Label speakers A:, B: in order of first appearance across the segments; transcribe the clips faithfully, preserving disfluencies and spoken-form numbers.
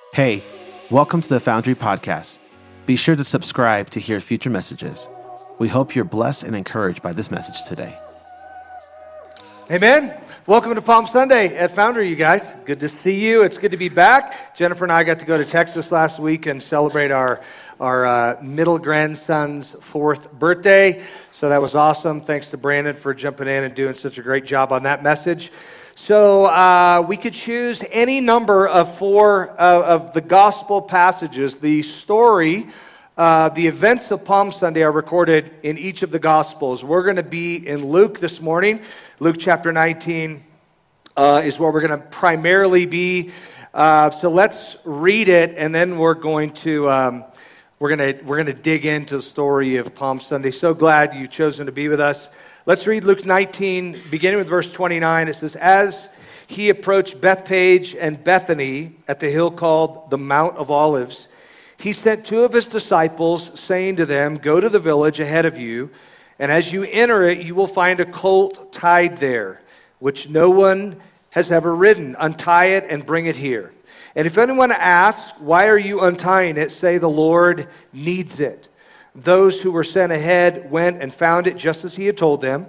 A: Hey, welcome to the Foundry Podcast. Be sure to subscribe to hear future messages. We hope you're blessed and encouraged by this message today.
B: Amen. Welcome to Palm Sunday at Foundry, you guys. Good to see you. It's good to be back. Jennifer and I got to go to Texas last week and celebrate our, our uh, middle grandson's fourth birthday. So that was awesome. Thanks to Brandon for jumping in and doing such a great job on that message. So uh, we could choose any number of four uh, of the gospel passages. The story, uh, the events of Palm Sunday are recorded in each of the gospels. We're going to be in Luke this morning. Luke chapter nineteen uh, is where we're going to primarily be. Uh, so let's read it, and then we're going to um, we're going to we're going to dig into the story of Palm Sunday. So glad you've chosen to be with us. Let's read Luke nineteen, beginning with verse twenty-nine. It says, "As he approached Bethphage and Bethany at the hill called the Mount of Olives, he sent two of his disciples, saying to them, 'Go to the village ahead of you, and as you enter it, you will find a colt tied there, which no one has ever ridden. Untie it and bring it here. And if anyone asks, why are you untying it, say the Lord needs it.' Those who were sent ahead went and found it just as he had told them.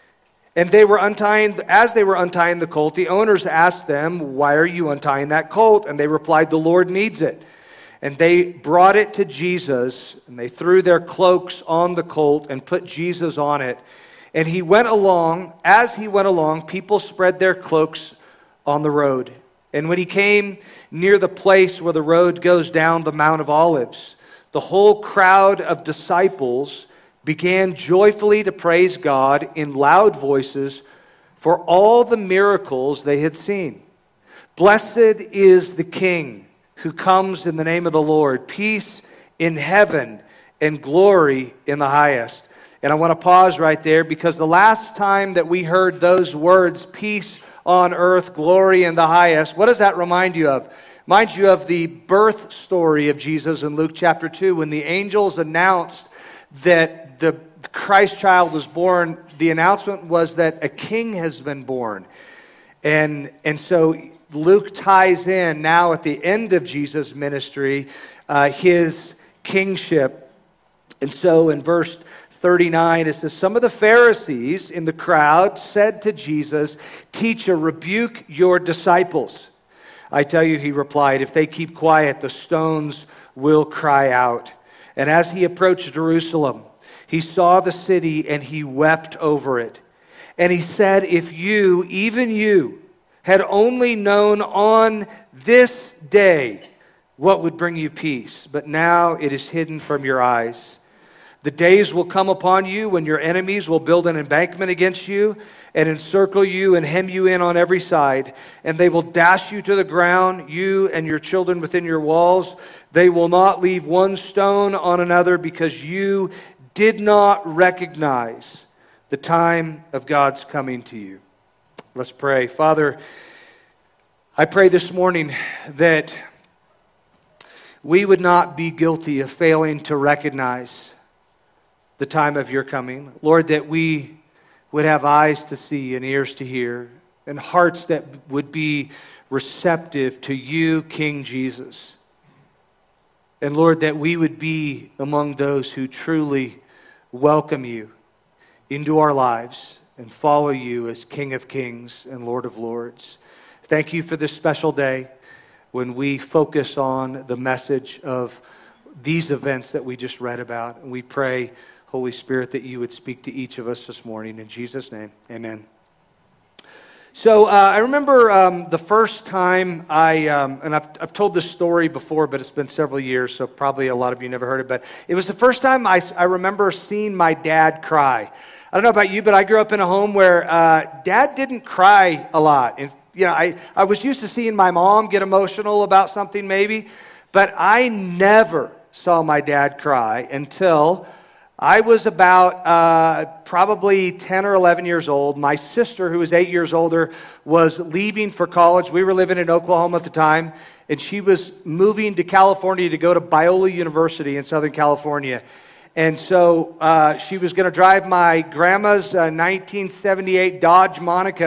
B: And they were untying, as they were untying the colt, the owners asked them, 'Why are you untying that colt?' And they replied, 'The Lord needs it.' And they brought it to Jesus, and they threw their cloaks on the colt and put Jesus on it. And he went along, as he went along, people spread their cloaks on the road. And when he came near the place where the road goes down the Mount of Olives, the whole crowd of disciples began joyfully to praise God in loud voices for all the miracles they had seen. 'Blessed is the King who comes in the name of the Lord. Peace in heaven and glory in the highest.'" And I want to pause right there, because the last time that we heard those words, peace on earth, glory in the highest, what does that remind you of? Mind you of the birth story of Jesus in Luke chapter two, when the angels announced that the Christ child was born. The announcement was that a king has been born. And, and so Luke ties in now at the end of Jesus' ministry, uh, his kingship. And so in verse thirty-nine, it says, "Some of the Pharisees in the crowd said to Jesus, 'Teacher, rebuke your disciples.' 'I tell you,' he replied, 'if they keep quiet, the stones will cry out.' And as he approached Jerusalem, he saw the city and he wept over it. And he said, 'If you, even you, had only known on this day what would bring you peace, but now it is hidden from your eyes. The days will come upon you when your enemies will build an embankment against you and encircle you and hem you in on every side. And they will dash you to the ground, you and your children within your walls. They will not leave one stone on another, because you did not recognize the time of God's coming to you." Let's pray. Father, I pray this morning that we would not be guilty of failing to recognize the time of your coming. Lord, that we would have eyes to see and ears to hear and hearts that would be receptive to you, King Jesus. And Lord, that we would be among those who truly welcome you into our lives and follow you as King of Kings and Lord of Lords. Thank you for this special day when we focus on the message of these events that we just read about. And we pray, Holy Spirit, that you would speak to each of us this morning. In Jesus' name, amen. So uh, I remember um, the first time I, um, and I've, I've told this story before, but it's been several years, so probably a lot of you never heard it, but it was the first time I, I remember seeing my dad cry. I don't know about you, but I grew up in a home where uh, dad didn't cry a lot. And, you know, I, I was used to seeing my mom get emotional about something maybe, but I never saw my dad cry until I was about uh, probably ten or eleven years old. My sister, who was eight years older, was leaving for college. We were living in Oklahoma at the time, and she was moving to California to go to Biola University in Southern California. And so uh, she was going to drive my grandma's uh, nineteen seventy-eight Dodge Monaco.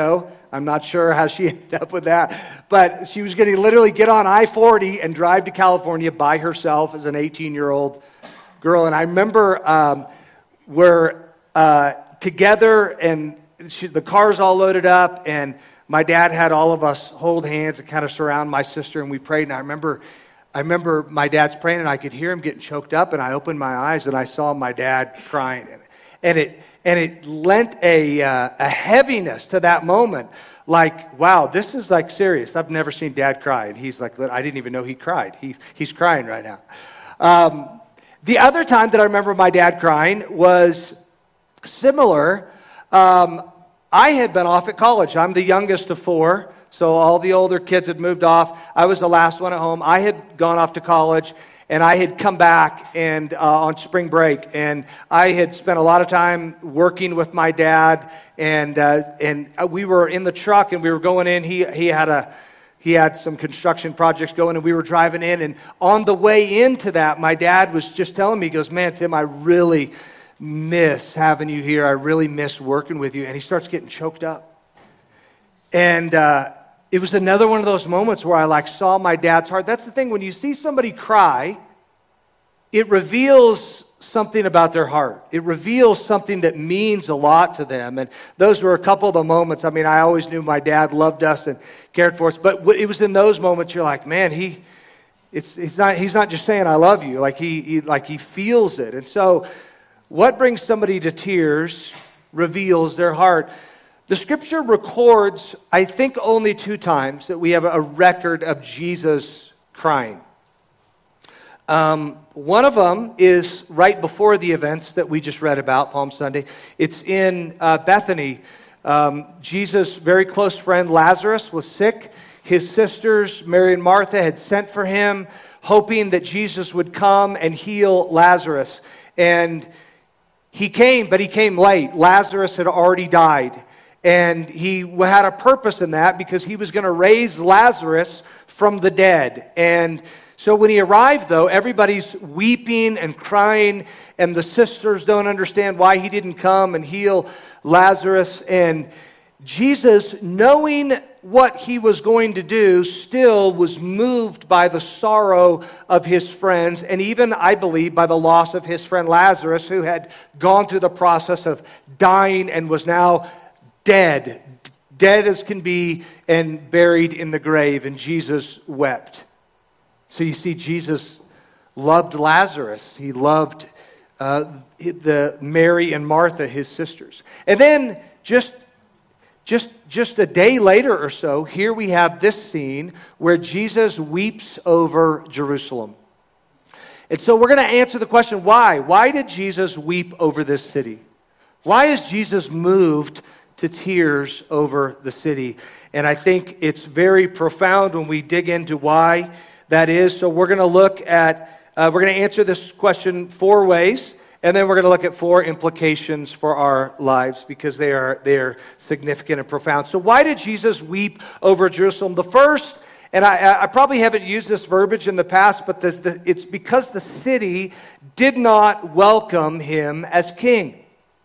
B: I'm not sure how she ended up with that. But she was going to literally get on I forty and drive to California by herself as an eighteen-year-old girl. And I remember um, we're uh, together, and she, the car's all loaded up, and my dad had all of us hold hands and kind of surround my sister, and we prayed. And I remember, I remember my dad's praying, and I could hear him getting choked up. And I opened my eyes, and I saw my dad crying, and, and it and it lent a uh, a heaviness to that moment. Like, wow, this is like serious. I've never seen Dad cry, and he's like, I didn't even know he cried. He he's crying right now. Um, the other time that I remember my dad crying was similar. Um, I had been off at college. I'm the youngest of four, so all the older kids had moved off. I was the last one at home. I had gone off to college, and I had come back and uh, on spring break, and I had spent a lot of time working with my dad, and uh, and we were in the truck, and we were going in. He he had a he had some construction projects going, and we were driving in. And on the way into that, my dad was just telling me, he goes, "Man, Tim, I really miss having you here. I really miss working with you." And he starts getting choked up. And uh, it was another one of those moments where I like saw my dad's heart. That's the thing, when you see somebody cry, it reveals something about their heart. It reveals something that means a lot to them. And those were a couple of the moments. I mean, I always knew my dad loved us and cared for us, but it was in those moments you're like, man, he it's it's not he's not just saying I love you. Like he, he like he feels it. And so what brings somebody to tears reveals their heart. The scripture records, I think, only two times that we have a record of Jesus crying. Um, one of them is right before the events that we just read about, Palm Sunday. It's in uh, Bethany. Um, Jesus' very close friend Lazarus was sick. His sisters, Mary and Martha, had sent for him, hoping that Jesus would come and heal Lazarus. And he came, but he came late. Lazarus had already died. And he had a purpose in that because he was going to raise Lazarus from the dead. And so when he arrived, though, everybody's weeping and crying, and the sisters don't understand why he didn't come and heal Lazarus. And Jesus, knowing what he was going to do, still was moved by the sorrow of his friends, and even, I believe, by the loss of his friend Lazarus, who had gone through the process of dying and was now dead, dead as can be, and buried in the grave, and Jesus wept. So you see, Jesus loved Lazarus. He loved uh, the Mary and Martha, his sisters. And then just, just, just a day later or so, here we have this scene where Jesus weeps over Jerusalem. And so we're going to answer the question, why? Why did Jesus weep over this city? Why is Jesus moved to tears over the city? And I think it's very profound when we dig into why that is. So we're going to look at, uh, we're going to answer this question four ways, and then we're going to look at four implications for our lives because they are, they are significant and profound. So why did Jesus weep over Jerusalem? The first, and I, I probably haven't used this verbiage in the past, but the, the, it's because the city did not welcome him as king.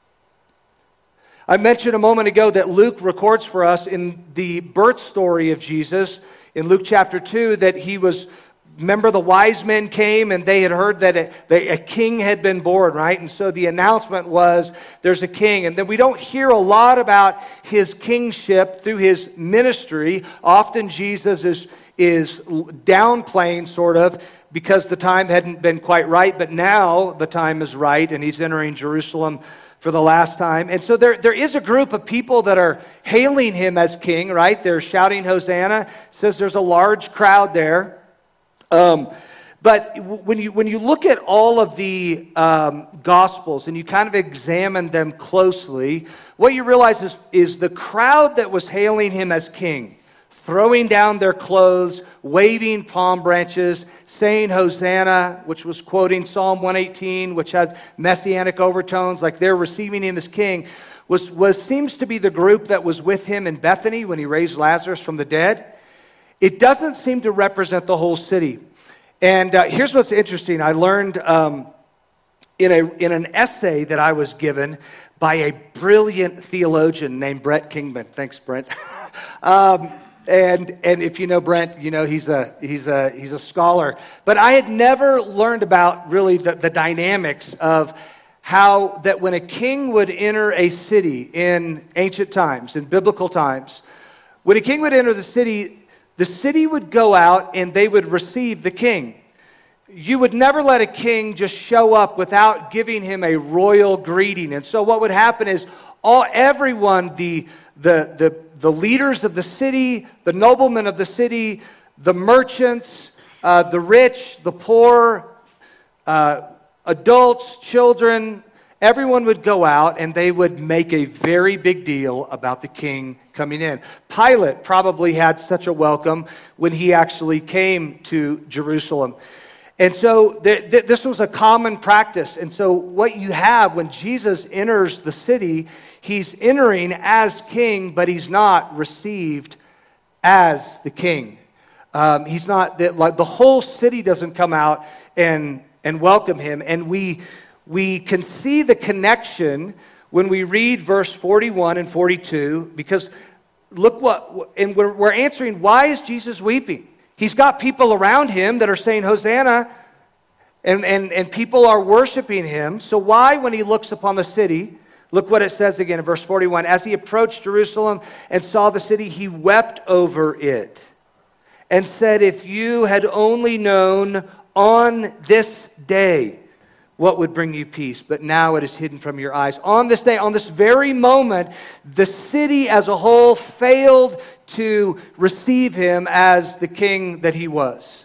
B: I mentioned a moment ago that Luke records for us in the birth story of Jesus, in Luke chapter two, that he was, remember the wise men came and they had heard that a, that a king had been born, right? And so the announcement was, there's a king. And then we don't hear a lot about his kingship through his ministry. Often Jesus is, is downplaying, sort of, because the time hadn't been quite right. But now the time is right, and he's entering Jerusalem for the last time. And so there, there is a group of people that are hailing him as king, right? They're shouting Hosanna. It says there's a large crowd there. Um, but when you when you look at all of the um, Gospels and you kind of examine them closely, what you realize is, is the crowd that was hailing him as king, throwing down their clothes, waving palm branches, saying Hosanna, which was quoting Psalm one eighteen, which has messianic overtones, like they're receiving him as king, was, was seems to be the group that was with him in Bethany when he raised Lazarus from the dead. It doesn't seem to represent the whole city. And uh, here's what's interesting. I learned um, in a in an essay that I was given by a brilliant theologian named Brent Kingman. Thanks, Brent. um, and and if you know Brent, you know he's a he's a he's a scholar. But I had never learned about really the, the dynamics of how that when a king would enter a city in ancient times, in biblical times, when a king would enter the city, the city would go out and they would receive the king. You would never let a king just show up without giving him a royal greeting. And so what would happen is all everyone, the the the, the leaders of the city, the noblemen of the city, the merchants, uh, the rich, the poor, uh, adults, children, everyone would go out and they would make a very big deal about the king coming in. Pilate probably had such a welcome when he actually came to Jerusalem. And so th- th- this was a common practice. And so what you have when Jesus enters the city, he's entering as king, but he's not received as the king. Um, he's not, the, like the whole city doesn't come out and, and welcome him. And we, we can see the connection when we read verse forty-one and forty-two, because look what, and we're, we're answering, why is Jesus weeping? He's got people around him that are saying, Hosanna, and, and, and people are worshiping him. So why, when he looks upon the city, look what it says again in verse forty-one. As he approached Jerusalem and saw the city, he wept over it and said, if you had only known on this day what would bring you peace, but now it is hidden from your eyes. On this day, on this very moment, the city as a whole failed to receive him as the king that he was.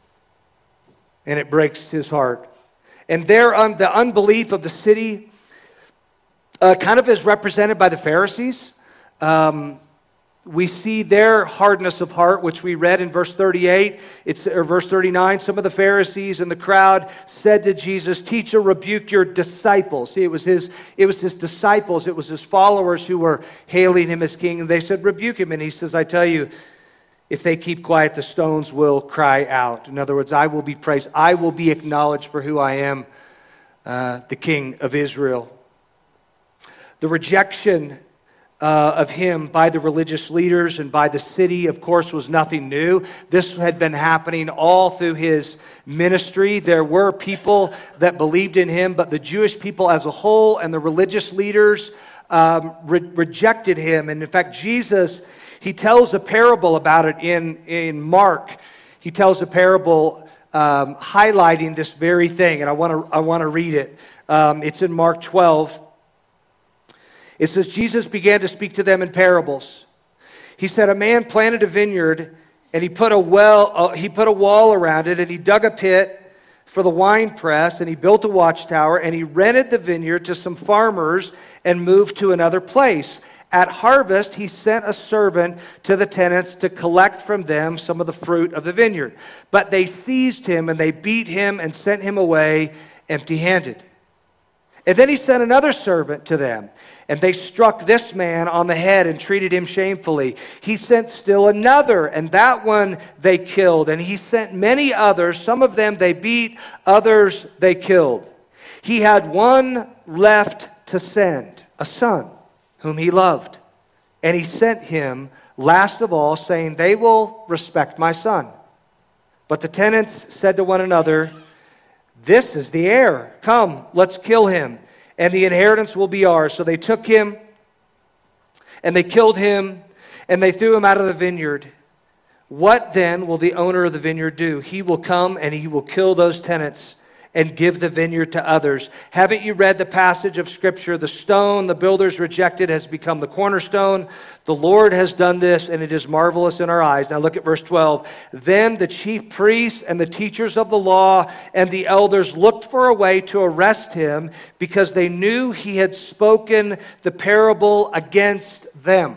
B: And it breaks his heart. And there, um, the unbelief of the city uh, kind of is represented by the Pharisees. Um, we see their hardness of heart, which we read in verse thirty-eight, it's, or verse thirty-nine. Some of the Pharisees in the crowd said to Jesus, Teacher, rebuke your disciples. See, it was his, it was his disciples, it was his followers who were hailing him as king. And they said, rebuke him. And he says, I tell you, if they keep quiet, the stones will cry out. In other words, I will be praised. I will be acknowledged for who I am, uh, the King of Israel. The rejection Uh, of him by the religious leaders and by the city, of course, was nothing new. This had been happening all through his ministry. There were people that believed in him, but the Jewish people as a whole and the religious leaders um, re- rejected him. And in fact, Jesus, he tells a parable about it in, in Mark. He tells a parable um, highlighting this very thing, and I want to I want to read it. Um, it's in Mark twelve. It says, Jesus began to speak to them in parables. He said, a man planted a vineyard, and he put a well, uh, he put a wall around it, and he dug a pit for the wine press, and he built a watchtower, and he rented the vineyard to some farmers and moved to another place. At harvest, he sent a servant to the tenants to collect from them some of the fruit of the vineyard. But they seized him, and they beat him and sent him away empty-handed. And then he sent another servant to them, and they struck this man on the head and treated him shamefully. He sent still another, and that one they killed. And he sent many others. Some of them they beat, others they killed. He had one left to send, a son whom he loved. And he sent him last of all, saying, they will respect my son. But the tenants said to one another, this is the heir. Come, let's kill him, and the inheritance will be ours. So they took him, and they killed him, and they threw him out of the vineyard. What then will the owner of the vineyard do? He will come, and he will kill those tenants and give the vineyard to others. Haven't you read the passage of Scripture? The stone the builders rejected has become the cornerstone. The Lord has done this, and it is marvelous in our eyes. Now look at verse twelve. Then the chief priests and the teachers of the law and the elders looked for a way to arrest him because they knew he had spoken the parable against them.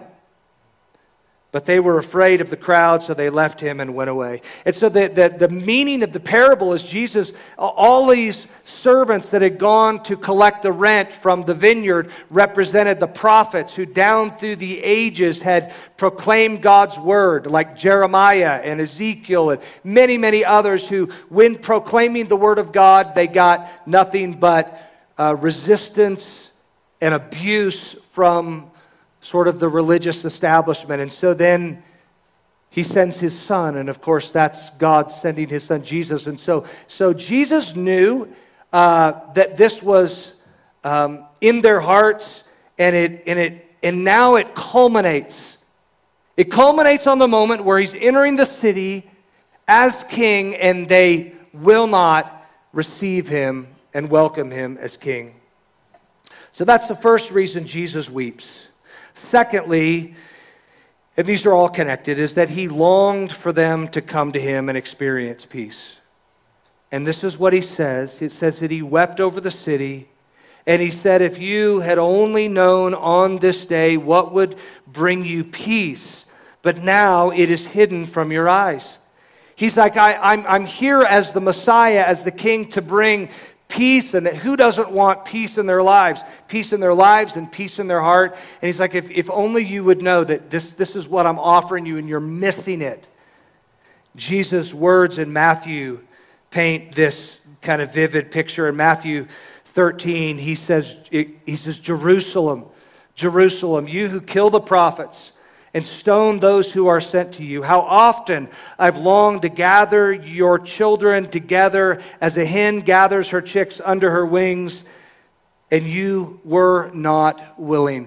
B: But they were afraid of the crowd, so they left him and went away. And so the, the, the meaning of the parable is Jesus, all these servants that had gone to collect the rent from the vineyard represented the prophets who down through the ages had proclaimed God's word, like Jeremiah and Ezekiel and many, many others who, when proclaiming the word of God, they got nothing but uh, resistance and abuse from sort of the religious establishment. And so then he sends his son, and of course that's God sending his son Jesus. And so, so Jesus knew uh, that this was um, in their hearts, and it and it and now it culminates. It culminates on the moment where he's entering the city as king, and they will not receive him and welcome him as king. So that's the first reason Jesus weeps. Secondly, and these are all connected, is that he longed for them to come to him and experience peace. And this is what he says. It says that he wept over the city, and he said, if you had only known on this day what would bring you peace, but now it is hidden from your eyes. He's like, I, I'm, I'm here as the Messiah, as the king, to bring peace. And who doesn't want peace in their lives? Peace in their lives and peace in their heart. And he's like, if, if only you would know that this, this is what I'm offering you and you're missing it. Jesus' words in Matthew paint this kind of vivid picture. In Matthew thirteen, he says, he says, Jerusalem, Jerusalem, you who kill the prophets and stone those who are sent to you. How often I've longed to gather your children together as a hen gathers her chicks under her wings, and you were not willing.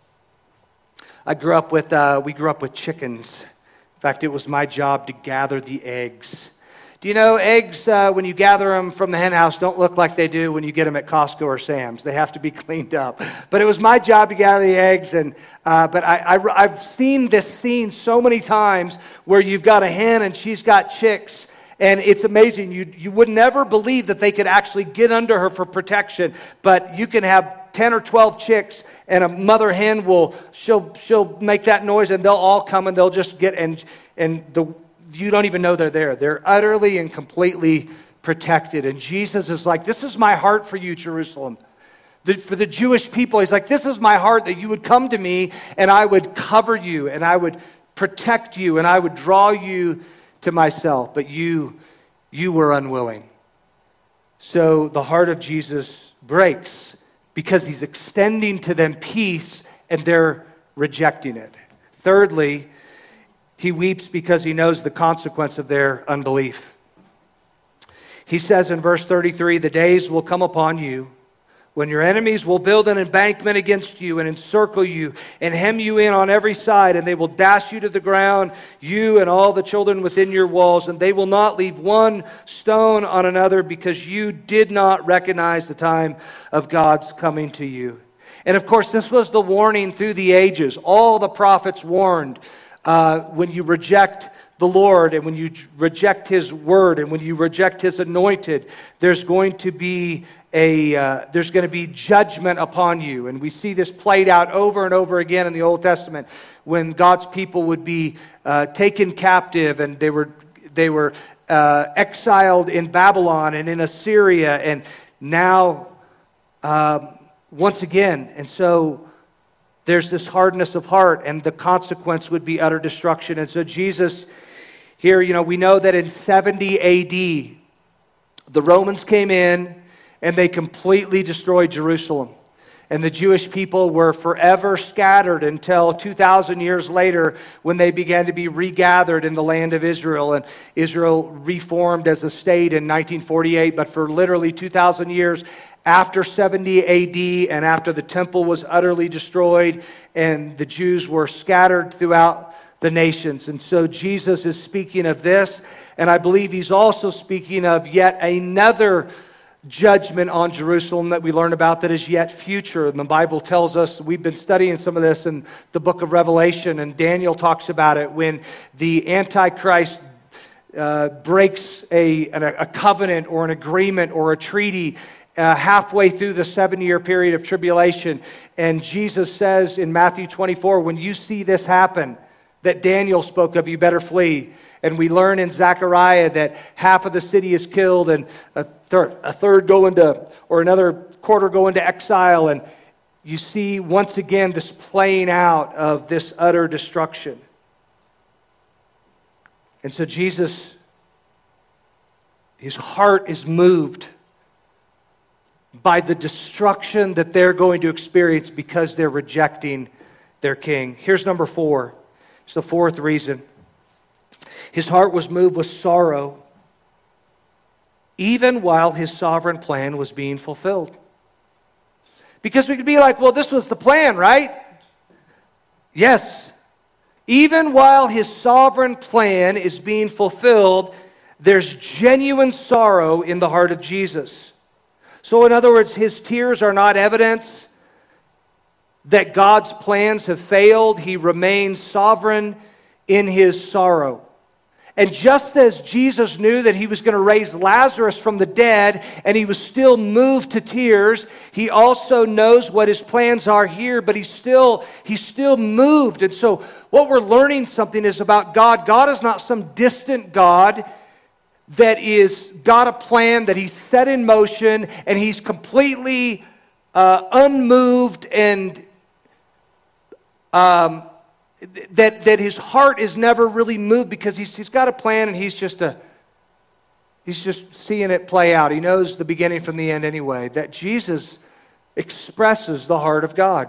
B: I grew up with, uh, we grew up with chickens. In fact, it was my job to gather the eggs. Do you know eggs, uh, when you gather them from the hen house, don't look like they do when you get them at Costco or Sam's. They have to be cleaned up. But it was my job to gather the eggs. And uh, But I, I, I've seen this scene so many times where you've got a hen and she's got chicks. And it's amazing. You, you would never believe that they could actually get under her for protection. But you can have ten or twelve chicks, and a mother hen will, she'll, she'll make that noise, and they'll all come and they'll just get, and, and the you don't even know they're there. They're utterly and completely protected. And Jesus is like, this is my heart for you, Jerusalem. The, for the Jewish people, he's like, this is my heart, that you would come to me and I would cover you and I would protect you and I would draw you to myself. But you, you were unwilling. So the heart of Jesus breaks because he's extending to them peace and they're rejecting it. Thirdly, he weeps because he knows the consequence of their unbelief. He says in verse thirty-three, the days will come upon you when your enemies will build an embankment against you and encircle you and hem you in on every side, and they will dash you to the ground, you and all the children within your walls, and they will not leave one stone on another because you did not recognize the time of God's coming to you. And of course, this was the warning through the ages. All the prophets warned. Uh, when you reject the Lord and when you reject his word and when you reject his anointed, there's going to be a uh, there's going to be judgment upon you. And we see this played out over and over again in the Old Testament when God's people would be uh, taken captive and they were they were uh, exiled in Babylon and in Assyria, and now um, once again. And so there's this hardness of heart, and the consequence would be utter destruction. And so Jesus here, you know, we know that in seventy A D, the Romans came in and they completely destroyed Jerusalem. And the Jewish people were forever scattered until two thousand years later when they began to be regathered in the land of Israel. And Israel reformed as a state in nineteen forty-eight, but for literally two thousand years, after seventy A D and after the temple was utterly destroyed and the Jews were scattered throughout the nations. And so Jesus is speaking of this, and I believe he's also speaking of yet another judgment on Jerusalem that we learn about that is yet future. And the Bible tells us, we've been studying some of this in the book of Revelation, and Daniel talks about it when the Antichrist uh, breaks a, a covenant or an agreement or a treaty Uh, halfway through the seven-year period of tribulation. And Jesus says in Matthew twenty-four, when you see this happen, that Daniel spoke of, you better flee. And we learn in Zechariah that half of the city is killed and a third, a third go into, or another quarter go into exile. And you see once again this playing out of this utter destruction. And so Jesus, his heart is moved by the destruction that they're going to experience because they're rejecting their king. Here's number four. It's the fourth reason. His heart was moved with sorrow, even while his sovereign plan was being fulfilled. Because we could be like, well, this was the plan, right? Yes. Even while his sovereign plan is being fulfilled, there's genuine sorrow in the heart of Jesus. So in other words, his tears are not evidence that God's plans have failed. He remains sovereign in his sorrow. And just as Jesus knew that he was going to raise Lazarus from the dead, and he was still moved to tears, he also knows what his plans are here, but he's still, he's still moved. And so what we're learning something is about God. God is not some distant God that is got a plan that he's set in motion, and he's completely uh, unmoved and um That, that his heart is never really moved because he's, he's got a plan and he's just a he's just seeing it play out. He knows the beginning from the end anyway. That Jesus expresses the heart of God.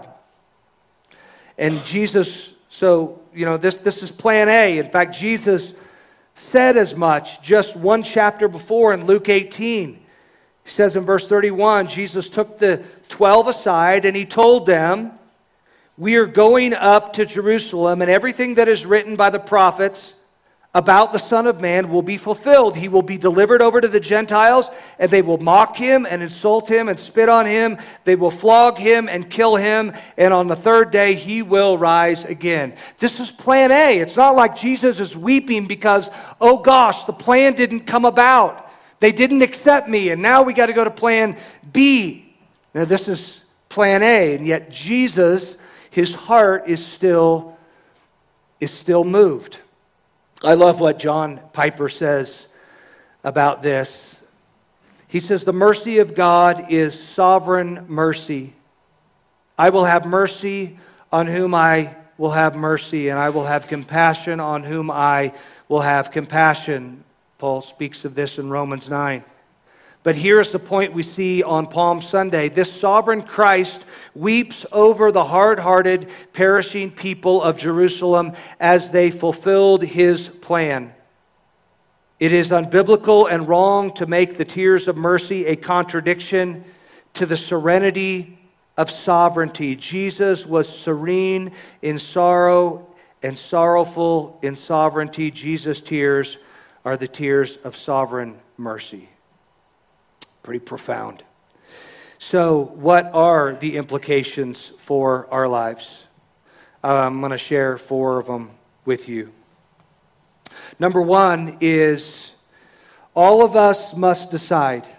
B: And Jesus, so, you know, this, this is plan A. In fact, Jesus said as much just one chapter before in Luke eighteen. He says in verse thirty-one, Jesus took the twelve aside and he told them, "We are going up to Jerusalem, and everything that is written by the prophets about the Son of Man will be fulfilled. He will be delivered over to the Gentiles, and they will mock him and insult him and spit on him. They will flog him and kill him, and on the third day he will rise again." This is plan A. It's not like Jesus is weeping because, oh gosh, the plan didn't come about. They didn't accept me, and now we got to go to plan B. Now this is plan A, and yet Jesus, his heart is still, is still moved. I love what John Piper says about this. He says, "The mercy of God is sovereign mercy. I will have mercy on whom I will have mercy, and I will have compassion on whom I will have compassion." Paul speaks of this in Romans nine. But here's the point we see on Palm Sunday. This sovereign Christ weeps over the hard-hearted, perishing people of Jerusalem as they fulfilled his plan. It is unbiblical and wrong to make the tears of mercy a contradiction to the serenity of sovereignty. Jesus was serene in sorrow and sorrowful in sovereignty. Jesus' tears are the tears of sovereign mercy. Pretty profound. So, what are the implications for our lives? Uh, I'm going to share four of them with you. Number one is, all of us must decide,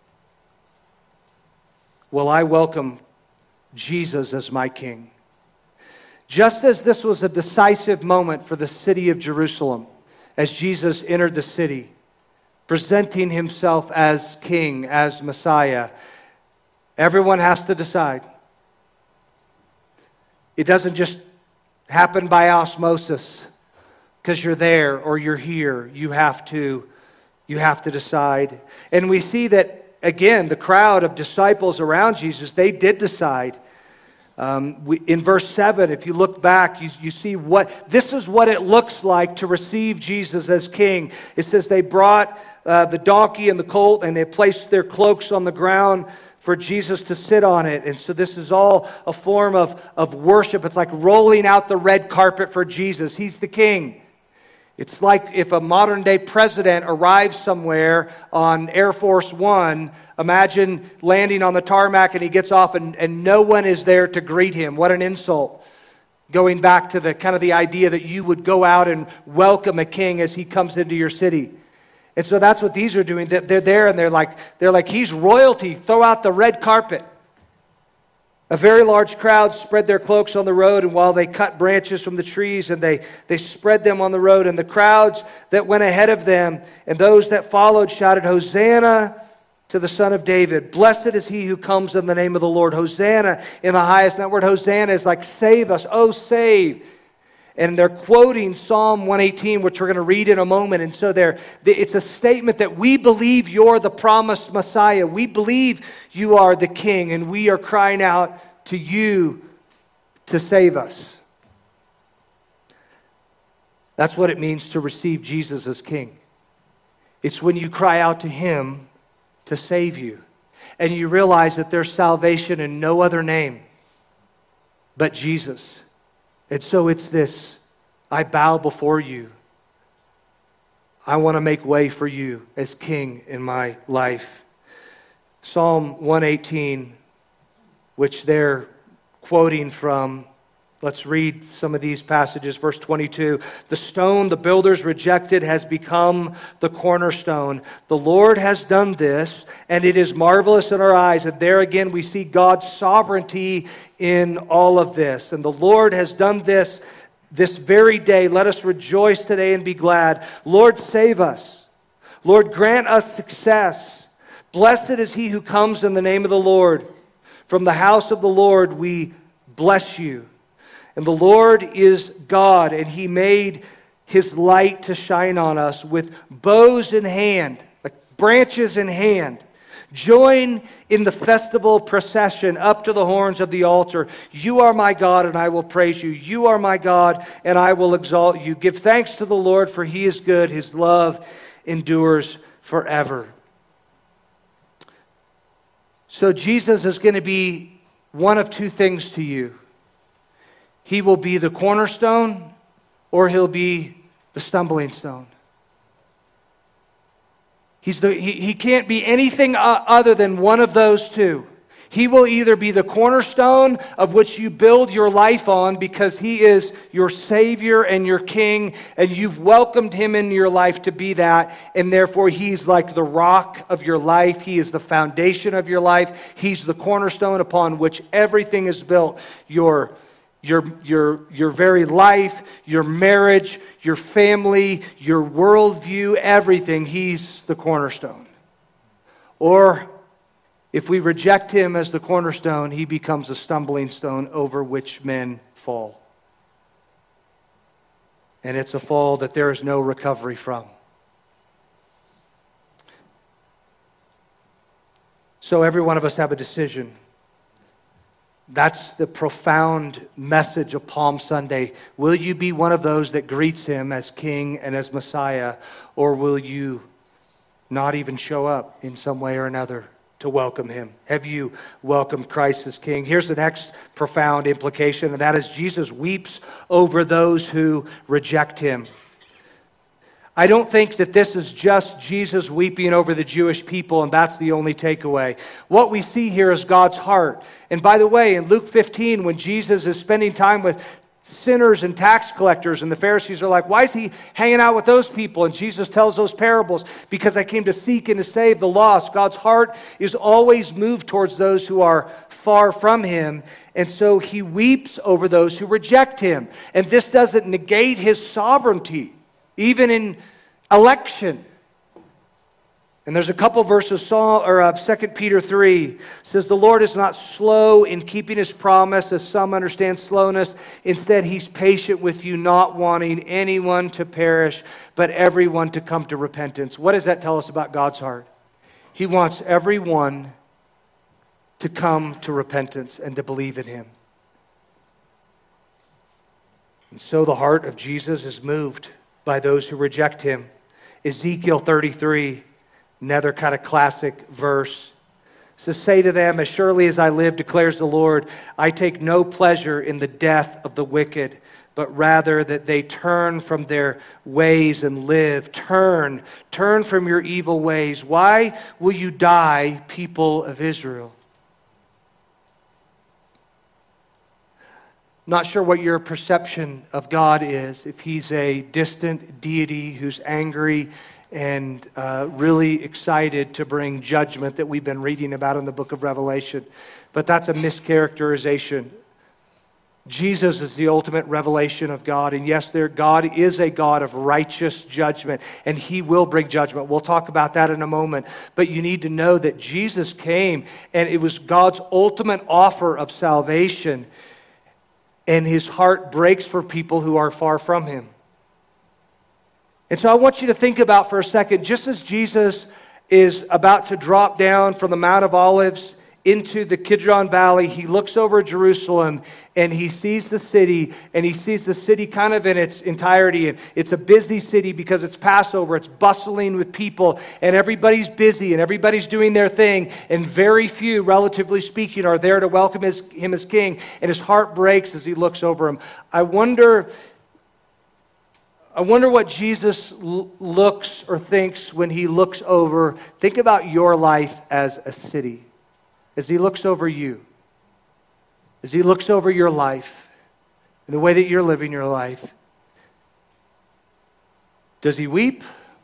B: will I welcome Jesus as my King? Just as this was a decisive moment for the city of Jerusalem, as Jesus entered the city, presenting himself as King, as Messiah, everyone has to decide. It doesn't just happen by osmosis because you're there or you're here. You have to, you have to decide. And we see that, again, the crowd of disciples around Jesus, they did decide. Um, we, in verse seven, if you look back, you, you see what, this is what it looks like to receive Jesus as King. It says they brought uh, the donkey and the colt, and they placed their cloaks on the ground for Jesus to sit on it. And so this is all a form of, of worship. It's like rolling out the red carpet for Jesus. He's the King. It's like if a modern day president arrives somewhere on Air Force One, imagine landing on the tarmac and he gets off and, and no one is there to greet him. What an insult. Going back to the kind of the idea that you would go out and welcome a king as he comes into your city. And so that's what these are doing. They're there and they're like, they're like, he's royalty. Throw out the red carpet. A very large crowd spread their cloaks on the road, and while they cut branches from the trees and they, they spread them on the road, and the crowds that went ahead of them and those that followed shouted, "Hosanna to the Son of David. Blessed is he who comes in the name of the Lord. Hosanna in the highest." And that word Hosanna is like save us. Oh, save. And they're quoting Psalm one eighteen, which we're going to read in a moment. And so they're, it's a statement that we believe you're the promised Messiah. We believe you are the King, and we are crying out to you to save us. That's what it means to receive Jesus as King. It's when you cry out to him to save you, and you realize that there's salvation in no other name but Jesus. And so it's this, I bow before you. I want to make way for you as King in my life. Psalm one eighteen, which they're quoting from. Let's read some of these passages. Verse twenty-two, the stone the builders rejected has become the cornerstone. The Lord has done this, and it is marvelous in our eyes. And there again we see God's sovereignty in all of this. And the Lord has done this this very day. Let us rejoice today and be glad. Lord, save us. Lord, grant us success. Blessed is he who comes in the name of the Lord. From the house of the Lord we bless you. And the Lord is God, and he made his light to shine on us with bows in hand, like branches in hand. Join in the festival procession up to the horns of the altar. You are my God, and I will praise you. You are my God, and I will exalt you. Give thanks to the Lord, for he is good. His love endures forever. So Jesus is going to be one of two things to you. He will be the cornerstone, or he'll be the stumbling stone. He's the, he, he can't be anything other than one of those two. He will either be the cornerstone of which you build your life on because he is your Savior and your King, and you've welcomed him in your life to be that, and therefore he's like the rock of your life. He is the foundation of your life. He's the cornerstone upon which everything is built. Your Your, your, your very life, your marriage, your family, your worldview, everything, he's the cornerstone. Or if we reject him as the cornerstone, he becomes a stumbling stone over which men fall. And it's a fall that there is no recovery from. So every one of us have a decision. That's the profound message of Palm Sunday. Will you be one of those that greets him as King and as Messiah, or will you not even show up in some way or another to welcome him? Have you welcomed Christ as King? Here's the next profound implication, and that is Jesus weeps over those who reject him. I don't think that this is just Jesus weeping over the Jewish people, and that's the only takeaway. What we see here is God's heart. And by the way, in Luke fifteen, when Jesus is spending time with sinners and tax collectors, and the Pharisees are like, why is he hanging out with those people? And Jesus tells those parables, because I came to seek and to save the lost. God's heart is always moved towards those who are far from him. And so he weeps over those who reject him. And this doesn't negate his sovereignty. Even in election. And there's a couple verses, or uh, Second Peter three says, the Lord is not slow in keeping his promise, as some understand slowness. Instead, he's patient with you, not wanting anyone to perish, but everyone to come to repentance. What does that tell us about God's heart? He wants everyone to come to repentance and to believe in him. And so the heart of Jesus is moved by those who reject him. Ezekiel thirty-three, another kind of classic verse. says, say to them, as surely as I live, declares the Lord, I take no pleasure in the death of the wicked, but rather that they turn from their ways and live. Turn, turn from your evil ways. Why will you die, people of Israel? Not sure what your perception of God is, if he's a distant deity who's angry and uh, really excited to bring judgment that we've been reading about in the book of Revelation. But that's a mischaracterization. Jesus is the ultimate revelation of God. And yes, there, God is a God of righteous judgment, and he will bring judgment. We'll talk about that in a moment. But you need to know that Jesus came, and it was God's ultimate offer of salvation. and his heart breaks for people who are far from him. And so I want you to think about for a second, just as Jesus is about to drop down from the Mount of Olives into the Kidron Valley, he looks over Jerusalem and he sees the city, and he sees the city kind of in its entirety. And it's a busy city because it's Passover, it's bustling with people, and everybody's busy and everybody's doing their thing, and very few, relatively speaking, are there to welcome his, him as king, and his heart breaks as he looks over him. I wonder... I wonder what Jesus l- looks or thinks when he looks over. Think about your life as a city. As he looks over you. As he looks over your life. And the way that you're living your life. Does he weep?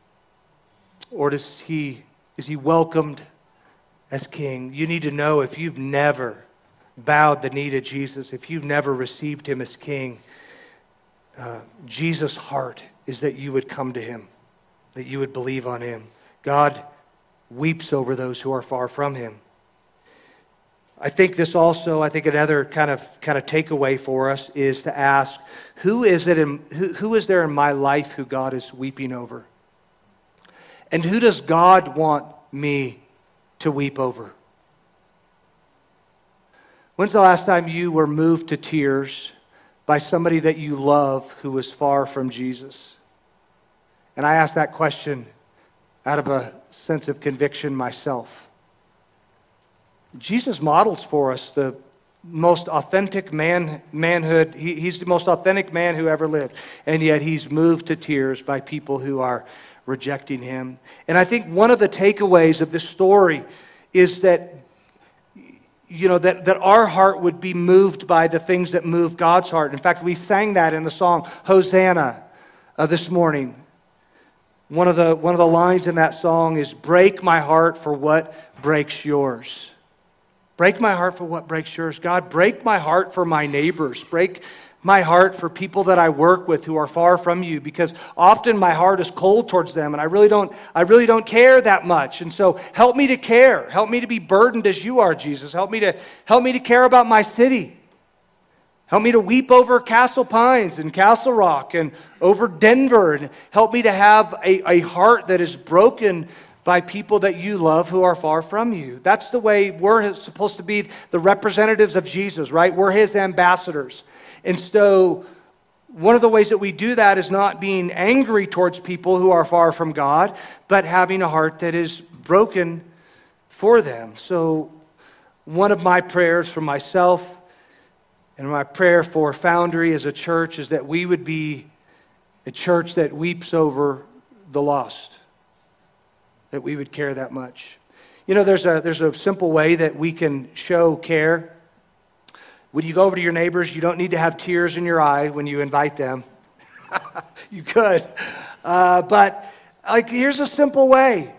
B: Or does he, is he welcomed as king? You need to know, if you've never bowed the knee to Jesus, if you've never received him as king, Uh, Jesus' heart is that you would come to him, that you would believe on him. God weeps over those who are far from him. I think this also, I think another kind of kind of takeaway for us is to ask, who is it in, who, who is there in my life who God is weeping over? And who does God want me to weep over? When's the last time you were moved to tears by somebody that you love who was far from Jesus? And I ask that question out of a sense of conviction myself. Jesus models for us the most authentic man, manhood. He, he's the most authentic man who ever lived. And yet he's moved to tears by people who are rejecting him. And I think one of the takeaways of this story is that You know, that, that our heart would be moved by the things that move God's heart. In fact, we sang that in the song, Hosanna, uh, this morning. One of the one of the lines in that song is, break my heart for what breaks yours. Break my heart for what breaks yours. God, break my heart for my neighbors. Break my heart for people that I work with who are far from you, because often my heart is cold towards them, and I really don't I really don't care that much. And so help me to care. Help me to be burdened as you are, Jesus. Help me to help me to care about my city. Help me to weep over Castle Pines and Castle Rock and over Denver, and help me to have a, a heart that is broken by people that you love who are far from you. That's the way we're supposed to be the representatives of Jesus, right? We're his ambassadors. And so one of the ways that we do that is not being angry towards people who are far from God, but having a heart that is broken for them. So one of my prayers for myself and my prayer for Foundry as a church is that we would be a church that weeps over the lost, that we would care that much. You know, there's a, there's a simple way that we can show care. When you go over to your neighbors, you don't need to have tears in your eye when you invite them. You could. Uh, but like, here's a simple way.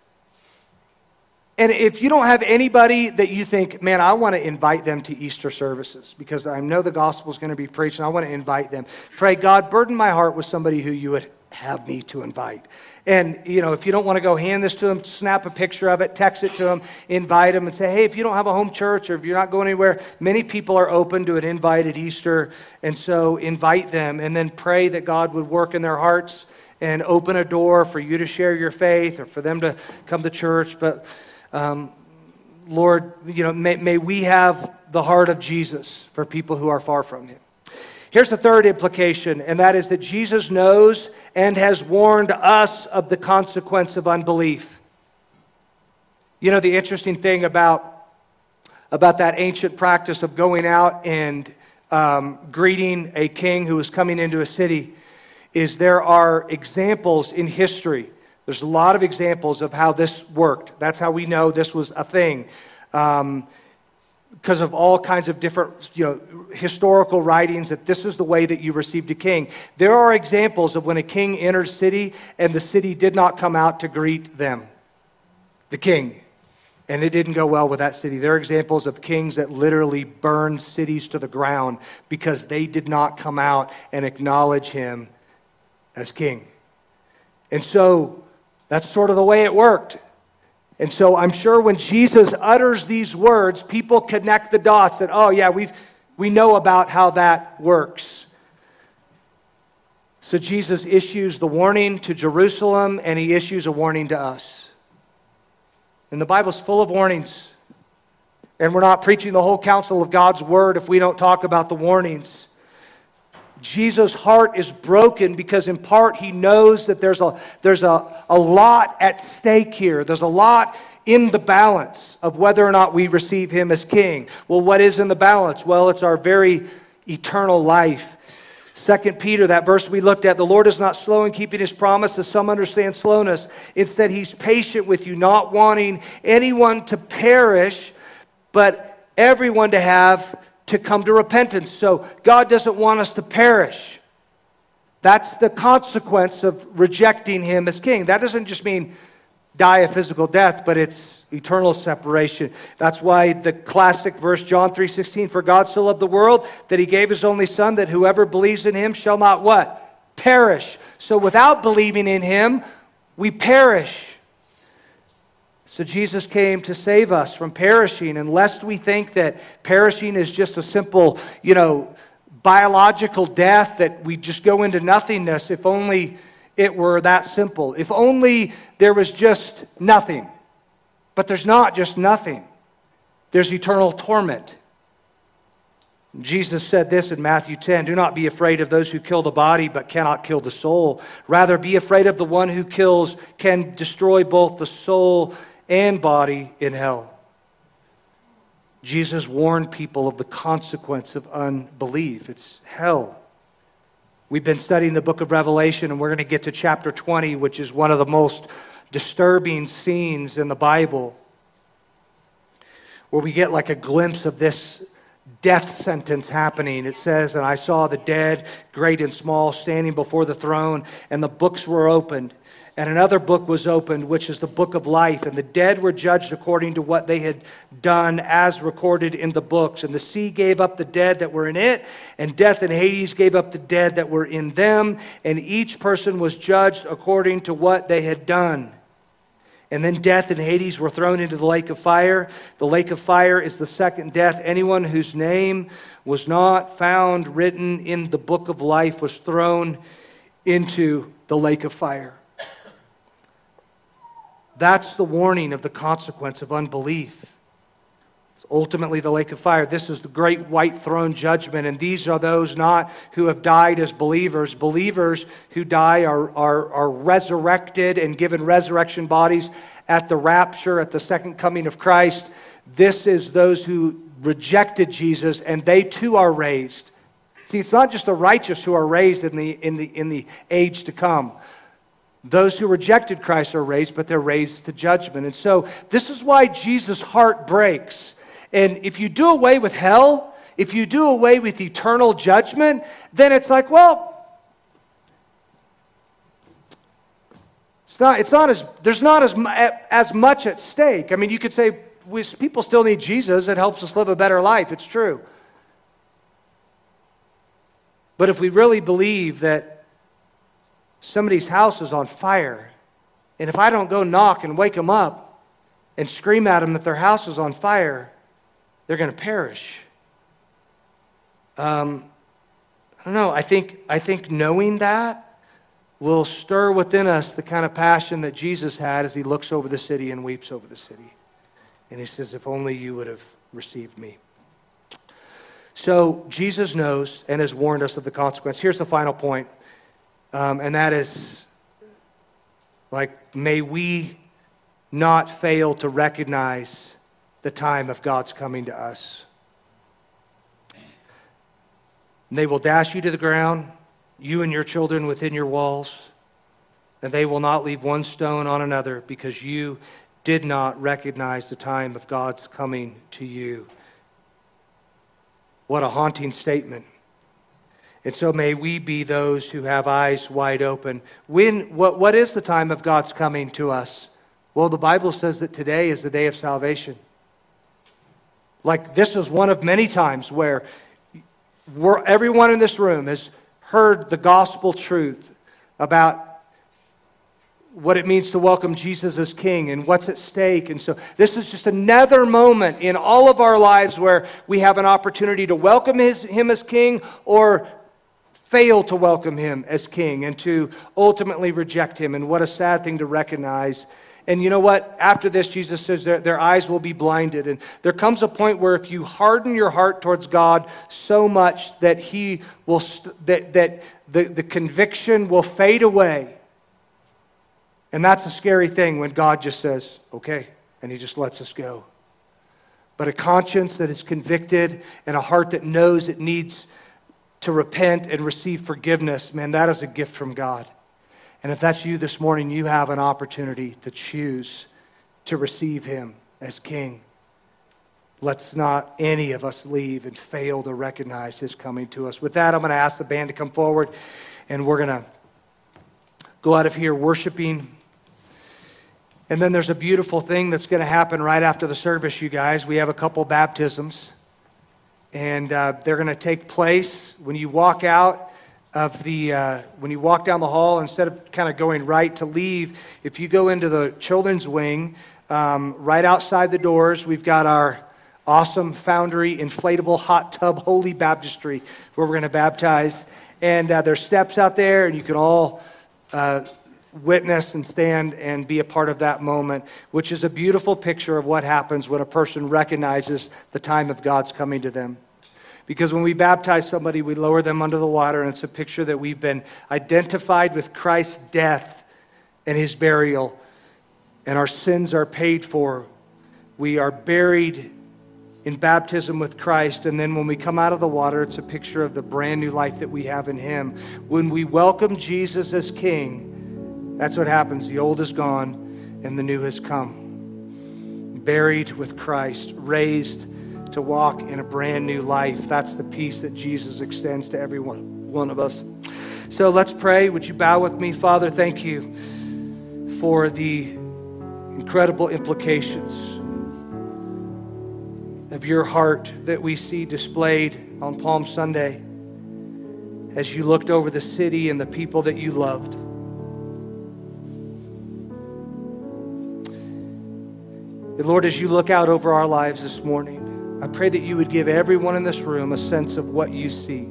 B: And if you don't have anybody that you think, man, I want to invite them to Easter services because I know the gospel is going to be preached and I want to invite them. Pray, God, burden my heart with somebody who you would have me to invite. And, you know, if you don't want to go hand this to them, snap a picture of it, text it to them, invite them, and say, hey, if you don't have a home church or if you're not going anywhere, many people are open to an invite at Easter. And so invite them and then pray that God would work in their hearts and open a door for you to share your faith or for them to come to church. But, um, Lord, you know, may, may we have the heart of Jesus for people who are far from him. Here's the third implication, and that is that Jesus knows and has warned us of the consequence of unbelief. You know, the interesting thing about, about that ancient practice of going out and um, greeting a king who is coming into a city is there are examples in history. There's a lot of examples of how this worked. That's how we know this was a thing. Um, because of all kinds of different, you know, historical writings that this is the way that you received a king. There are examples of when a king entered a city and the city did not come out to greet them, the king, and it didn't go well with that city. There are examples of kings that literally burned cities to the ground because they did not come out and acknowledge him as king. And so that's sort of the way it worked. And so I'm sure when Jesus utters these words, people connect the dots that, oh yeah, we've We know about how that works. So Jesus issues the warning to Jerusalem, and he issues a warning to us. And the Bible's full of warnings. And we're not preaching the whole counsel of God's word if we don't talk about the warnings. Jesus' heart is broken because in part he knows that there's a, there's a, a lot at stake here. There's a lot in the balance of whether or not we receive him as king. Well, what is in the balance? Well, it's our very eternal life. Second Peter, that verse we looked at, the Lord is not slow in keeping his promise, as some understand slowness. Instead, he's patient with you, not wanting anyone to perish, but everyone to have to come to repentance. So God doesn't want us to perish. That's the consequence of rejecting him as king. That doesn't just mean die a physical death, but it's eternal separation. That's why the classic verse, John three sixteen, for God so loved the world that he gave his only son, that whoever believes in him shall not what? Perish. So without believing in him, we perish. So Jesus came to save us from perishing, and lest we think that perishing is just a simple, you know, biological death, that we just go into nothingness. If only it were that simple. If only there was just nothing. But there's not just nothing. There's eternal torment. Jesus said this in Matthew ten, do not be afraid of those who kill the body but cannot kill the soul. Rather, be afraid of the one who kills, can destroy both the soul and body in hell. Jesus warned people of the consequence of unbelief. It's hell. We've been studying the book of Revelation, and we're going to get to chapter twenty, which is one of the most disturbing scenes in the Bible, where we get like a glimpse of this death sentence happening. It says, and I saw the dead, great and small, standing before the throne, and the books were opened. And another book was opened, which is the book of life. And the dead were judged according to what they had done, as recorded in the books. And the sea gave up the dead that were in it, and death and Hades gave up the dead that were in them. And each person was judged according to what they had done. And then death and Hades were thrown into the lake of fire. The lake of fire is the second death. Anyone whose name was not found written in the book of life was thrown into the lake of fire. That's the warning of the consequence of unbelief. It's ultimately the lake of fire. This is the great white throne judgment, and these are those not who have died as believers. Believers who die are, are, are resurrected and given resurrection bodies at the rapture, at the second coming of Christ. This is those who rejected Jesus, and they too are raised. See, it's not just the righteous who are raised in the, in the, in the age to come. Those who rejected Christ are raised, but they're raised to judgment. And so this is why Jesus' heart breaks. And if you do away with hell, if you do away with eternal judgment, then it's like, well, it's not, it's not as, there's not as, as much at stake. I mean, you could say, we, people still need Jesus. It helps us live a better life. It's true. But if we really believe that somebody's house is on fire, and if I don't go knock and wake them up and scream at them that their house is on fire, they're going to perish. Um, I don't know. I think, I think knowing that will stir within us the kind of passion that Jesus had as he looks over the city and weeps over the city. And he says, if only you would have received me. So Jesus knows and has warned us of the consequence. Here's the final point. Um, and that is, like, may we not fail to recognize the time of God's coming to us. And they will dash you to the ground, you and your children within your walls, and they will not leave one stone on another, because you did not recognize the time of God's coming to you. What a haunting statement. And so may we be those who have eyes wide open. When, what, what is the time of God's coming to us? Well, the Bible says that today is the day of salvation. Like, this is one of many times where we're, everyone in this room has heard the gospel truth about what it means to welcome Jesus as King and what's at stake. And so this is just another moment in all of our lives where we have an opportunity to welcome his, him as King or fail to welcome him as King and to ultimately reject him. And what a sad thing to recognize. And you know what? After this, Jesus says their, their eyes will be blinded. And there comes a point where if you harden your heart towards God so much that he will, st- that, that the, the conviction will fade away. And that's a scary thing when God just says, okay, and he just lets us go. But a conscience that is convicted and a heart that knows it needs to repent and receive forgiveness, man, that is a gift from God. And if that's you this morning, you have an opportunity to choose to receive him as King. Let's not any of us leave and fail to recognize his coming to us. With that, I'm going to ask the band to come forward, and we're going to go out of here worshiping. And then there's a beautiful thing that's going to happen right after the service, you guys. We have a couple baptisms, and uh, they're going to take place when you walk out of the, uh, when you walk down the hall, instead of kind of going right to leave, if you go into the children's wing, um, right outside the doors, we've got our awesome Foundry inflatable hot tub holy baptistry where we're going to baptize. And uh, there's steps out there, and you can all uh, witness and stand and be a part of that moment, which is a beautiful picture of what happens when a person recognizes the time of God's coming to them. Because when we baptize somebody, we lower them under the water, and it's a picture that we've been identified with Christ's death and his burial, and our sins are paid for. We are buried in baptism with Christ, and then when we come out of the water, it's a picture of the brand new life that we have in him. When we welcome Jesus as King, that's what happens. The old is gone and the new has come. Buried with Christ, raised to walk in a brand new life. That's the peace that Jesus extends to every one, one of us. So let's pray. Would you bow with me? Father, thank you for the incredible implications of your heart that we see displayed on Palm Sunday as you looked over the city and the people that you loved. And Lord, as you look out over our lives this morning, I pray that you would give everyone in this room a sense of what you see.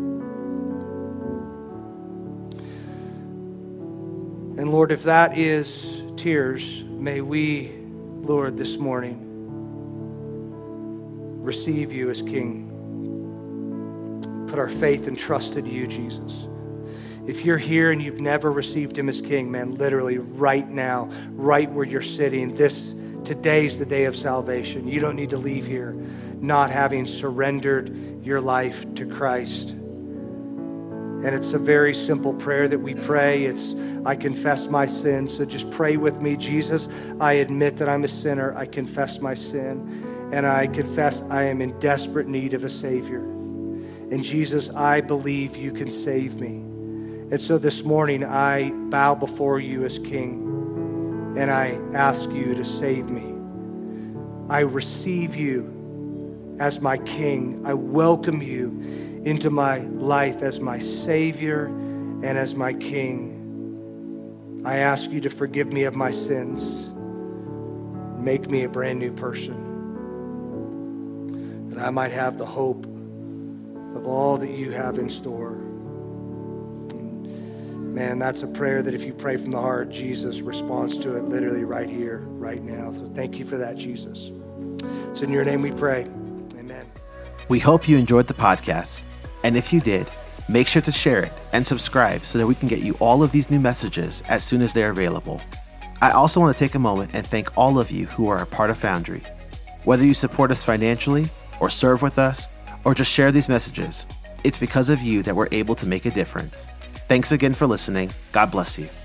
B: And Lord, if that is tears, may we, Lord, this morning receive you as King. Put our faith and trust in you, Jesus. If you're here and you've never received him as King, man, literally right now, right where you're sitting, this today's the day of salvation. You don't need to leave here not having surrendered your life to Christ. And it's a very simple prayer that we pray. It's, I confess my sins. So just pray with me. Jesus, I admit that I'm a sinner. I confess my sin. And I confess I am in desperate need of a Savior. And Jesus, I believe you can save me. And so this morning, I bow before you as King. And I ask you to save me. I receive you as my King. I welcome you into my life as my Savior and as my King. I ask you to forgive me of my sins. Make me a brand new person. That I might have the hope of all that you have in store. Man, that's a prayer that if you pray from the heart, Jesus responds to it literally right here, right now. So thank you for that, Jesus. It's in your name we pray. Amen.
A: We hope you enjoyed the podcast. And if you did, make sure to share it and subscribe so that we can get you all of these new messages as soon as they're available. I also want to take a moment and thank all of you who are a part of Foundry. Whether you support us financially or serve with us or just share these messages, it's because of you that we're able to make a difference. Thanks again for listening. God bless you.